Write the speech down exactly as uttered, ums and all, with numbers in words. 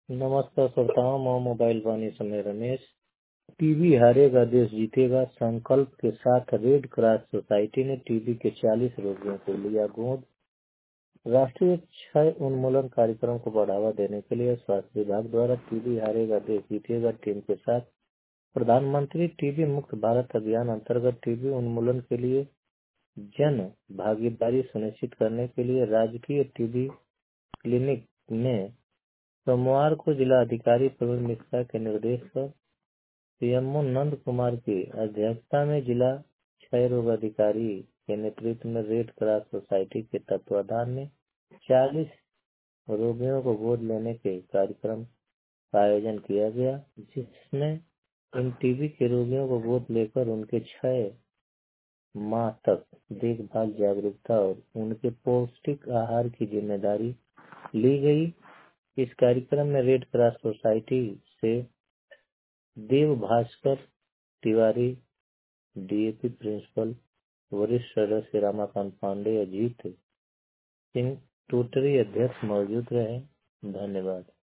नमस्कार श्रोताओं, मैं मोबाइल वाणी समय रमेश। टीबी हारेगा देश जीतेगा संकल्प के साथ रेड क्रॉस सोसाइटी ने टीबी के चालीस रोगियों को लिया गोद। राष्ट्रीय क्षय उन्मूलन कार्यक्रम को बढ़ावा देने के लिए स्वास्थ्य विभाग द्वारा टीबी हारेगा देश जीतेगा टीम के साथ प्रधानमंत्री टीबी मुक्त भारत अभियान अंतर्गत टीबी उन्मूलन के लिए जन भागीदारी सुनिश्चित करने के लिए राजकीय टीबी क्लिनिक में सोमवार को जिला अधिकारी प्रवीण मिश्रा के निर्देश पर सीएमओ नंद कुमार की अध्यक्षता में जिला क्षय रोग अधिकारी के नेतृत्व में रेड क्रॉस सोसाइटी के तत्वाधान में चालीस रोगियों को गोद लेने के कार्यक्रम का आयोजन किया गया, जिसमें इन टीबी के रोगियों को गोद लेकर उनके छह माह तक देखभाल, जागरूकता और उनके पौष्टिक आहार की जिम्मेदारी ली गई। इस कार्यक्रम में रेड क्रॉस सोसाइटी से देव भास्कर तिवारी, डीएपी प्रिंसिपल, वरिष्ठ सदस्य रामाकांत पांडे, अजीत सिंह टोटरी अध्यक्ष मौजूद रहे। धन्यवाद।